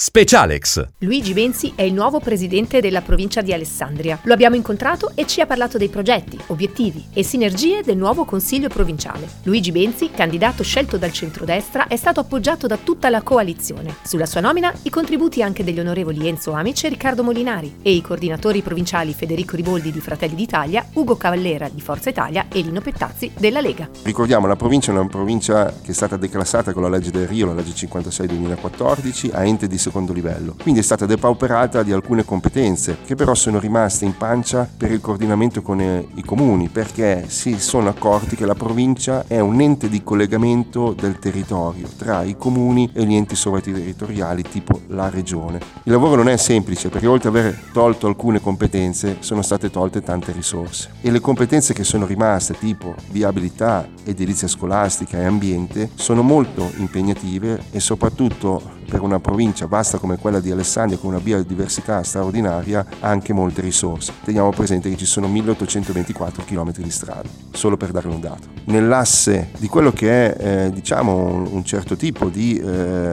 Specialex. Luigi Benzi è il nuovo presidente della provincia di Alessandria. Lo abbiamo incontrato e ci ha parlato dei progetti, obiettivi e sinergie del nuovo consiglio provinciale. Luigi Benzi, candidato scelto dal centrodestra, è stato appoggiato da tutta la coalizione. Sulla sua nomina i contributi anche degli onorevoli Enzo Amici e Riccardo Molinari e i coordinatori provinciali Federico Riboldi di Fratelli d'Italia, Ugo Cavallera di Forza Italia e Lino Pettazzi della Lega. Ricordiamo, la provincia è una provincia che è stata declassata con la legge del Rio, la legge 56/2014, a ente di secondo livello. Quindi è stata depauperata di alcune competenze che però sono rimaste in pancia per il coordinamento con i comuni, perché si sono accorti che la provincia è un ente di collegamento del territorio tra i comuni e gli enti sovraterritoriali tipo la regione. Il lavoro non è semplice perché oltre ad aver tolto alcune competenze sono state tolte tante risorse e le competenze che sono rimaste tipo viabilità, edilizia scolastica e ambiente sono molto impegnative e soprattutto per una provincia vasta come quella di Alessandria con una biodiversità straordinaria ha anche molte risorse. Teniamo presente che ci sono 1824 km di strada, solo per dare un dato. Nell'asse di quello che è un certo tipo di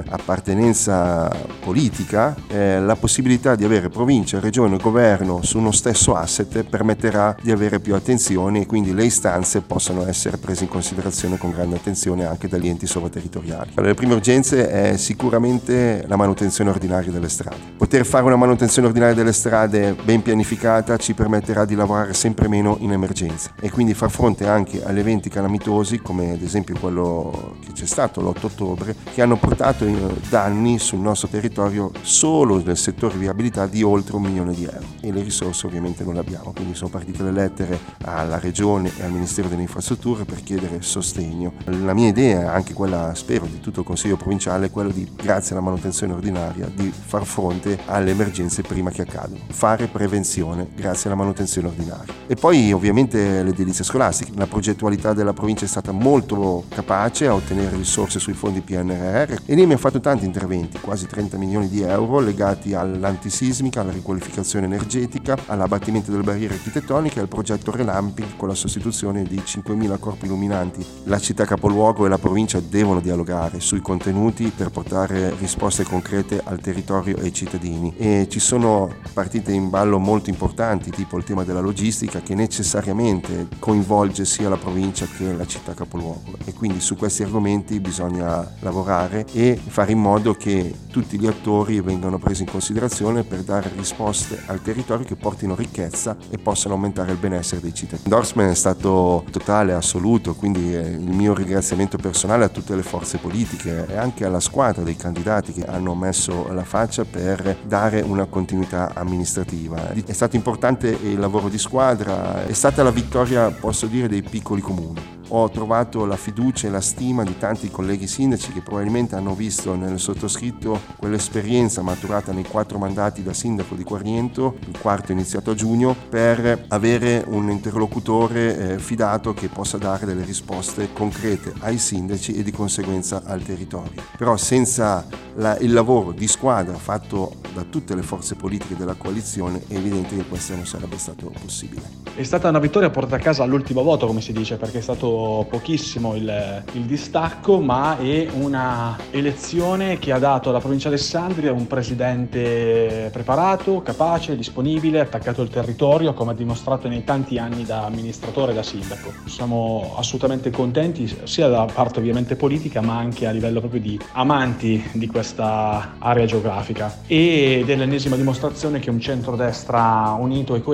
appartenenza politica, la possibilità di avere provincia, regione e governo su uno stesso asset permetterà di avere più attenzione e quindi le istanze possano essere prese in considerazione con grande attenzione anche dagli enti sovraterritoriali. Le prime urgenze è sicuramente la manutenzione ordinaria delle strade. Poter fare una manutenzione ordinaria delle strade ben pianificata ci permetterà di lavorare sempre meno in emergenza e quindi far fronte anche agli eventi calamitosi come ad esempio quello che c'è stato l'8 ottobre che hanno portato danni sul nostro territorio solo nel settore viabilità di oltre 1 milione di euro e le risorse ovviamente non le abbiamo, quindi sono partite le lettere alla regione e al Ministero delle Infrastrutture per chiedere sostegno. La mia idea, anche quella spero di tutto il Consiglio provinciale, è quello di, grazie alla manutenzione ordinaria, di far fronte alle emergenze prima che accadano, fare prevenzione grazie alla manutenzione ordinaria. E poi ovviamente l'edilizia scolastica, la progettualità della provincia è stata molto capace a ottenere risorse sui fondi PNRR e lì mi ha fatto tanti interventi, quasi 30 milioni di euro legati all'antisismica, alla riqualificazione energetica, all'abbattimento delle barriere architettoniche e al progetto Relamping con la sostituzione di 5.000 corpi illuminanti. La città capoluogo e la provincia devono dialogare sui contenuti per portare risposte concrete al territorio e ai cittadini e ci sono partite in ballo molto importanti tipo il tema della logistica che necessariamente coinvolge sia la provincia che la città capoluogo e quindi su questi argomenti bisogna lavorare e fare in modo che tutti gli attori vengano presi in considerazione per dare risposte al territorio che portino ricchezza e possano aumentare il benessere dei cittadini. L'endorsement è stato totale, assoluto, quindi il mio ringraziamento personale a tutte le forze politiche e anche alla squadra dei candidati che hanno messo la faccia per dare una continuità amministrativa. È stato importante il lavoro di squadra, è stata la vittoria, posso dire, dei piccoli comuni. Ho trovato la fiducia e la stima di tanti colleghi sindaci che probabilmente hanno visto nel sottoscritto quell'esperienza maturata nei 4 mandati da sindaco di Quarniento, il quarto iniziato a giugno, per avere un interlocutore fidato che possa dare delle risposte concrete ai sindaci e di conseguenza al territorio. Però senza il lavoro di squadra fatto da tutte le forze politiche della coalizione è evidente che questo non sarebbe stato possibile. È stata una vittoria portata a casa all'ultimo voto, come si dice, perché è stato pochissimo il distacco, ma è una elezione che ha dato alla provincia di Alessandria un presidente preparato, capace, disponibile, attaccato al territorio, come ha dimostrato nei tanti anni da amministratore e da sindaco. Siamo assolutamente contenti, sia da parte ovviamente politica, ma anche a livello proprio di amanti di questa area geografica. Ed è l'ennesima dimostrazione che un centrodestra unito e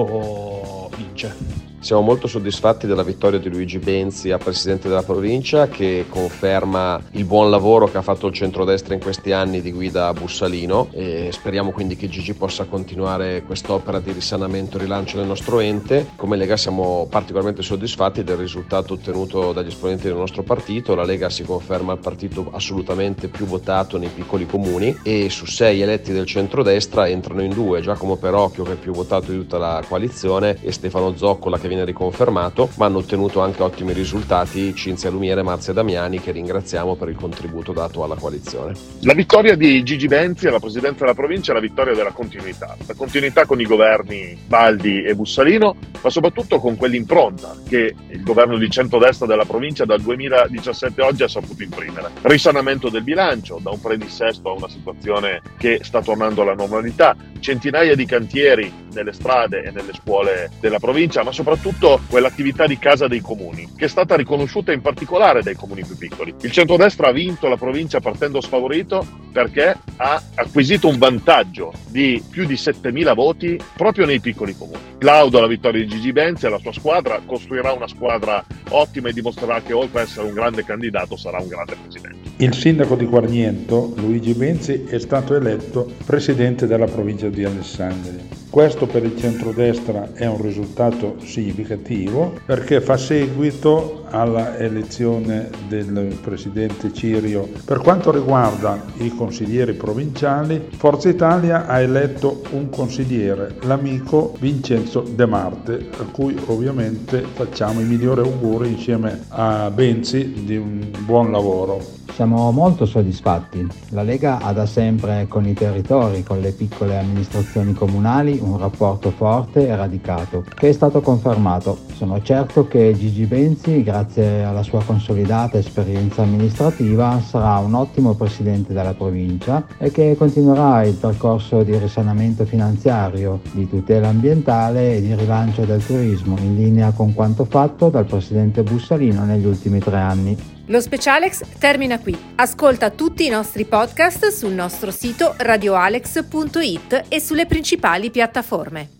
coeso vince. Siamo molto soddisfatti della vittoria di Luigi Benzi a presidente della provincia, che conferma il buon lavoro che ha fatto il centrodestra in questi anni di guida Bussalino e speriamo quindi che Gigi possa continuare quest'opera di risanamento e rilancio del nostro ente. Come Lega siamo particolarmente soddisfatti del risultato ottenuto dagli esponenti del nostro partito. La Lega si conferma il partito assolutamente più votato nei piccoli comuni e su 6 eletti del centrodestra entrano in 2, Giacomo Perocchio che è il più votato di tutta la coalizione e Stefano Zoccola che viene riconfermato, ma hanno ottenuto anche ottimi risultati Cinzia Lumiere e Marzia Damiani, che ringraziamo per il contributo dato alla coalizione. La vittoria di Gigi Benzi alla presidenza della provincia è la vittoria della continuità con i governi Baldi e Bussalino, ma soprattutto con quell'impronta che il governo di centrodestra della provincia dal 2017 oggi ha saputo imprimere. Risanamento del bilancio, da un predissesto a una situazione che sta tornando alla normalità, centinaia di cantieri nelle strade e nelle scuole della provincia, ma soprattutto quell'attività di Casa dei Comuni, che è stata riconosciuta in particolare dai comuni più piccoli. Il centrodestra ha vinto la provincia partendo sfavorito perché ha acquisito un vantaggio di più di 7.000 voti proprio nei piccoli comuni. Plaudo alla vittoria di Gigi Benzi e alla sua squadra, costruirà una squadra ottima e dimostrerà che oltre ad essere un grande candidato sarà un grande presidente. Il sindaco di Guarniento, Luigi Benzi, è stato eletto presidente della provincia di Alessandria. Questo per il centrodestra è un risultato significativo perché fa seguito alla elezione del presidente Cirio. Per quanto riguarda i consiglieri provinciali, Forza Italia ha eletto un consigliere, l'amico Vincenzo De Marte, a cui ovviamente facciamo i migliori auguri insieme a Benzi di un buon lavoro. Siamo molto soddisfatti. La Lega ha da sempre con i territori, con le piccole amministrazioni comunali, un rapporto forte e radicato, che è stato confermato. Sono certo che Gigi Benzi, grazie alla sua consolidata esperienza amministrativa, sarà un ottimo presidente della provincia e che continuerà il percorso di risanamento finanziario, di tutela ambientale e di rilancio del turismo, in linea con quanto fatto dal presidente Bussalino negli ultimi 3 anni. Lo Specialex termina qui. Ascolta tutti i nostri podcast sul nostro sito radioalex.it e sulle principali piattaforme.